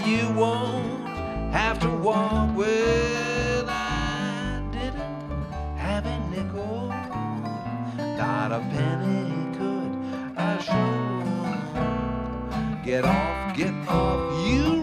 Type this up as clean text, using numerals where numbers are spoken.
you won't have to walk. Well, I didn't have a nickel, not a penny could I show. Get off, you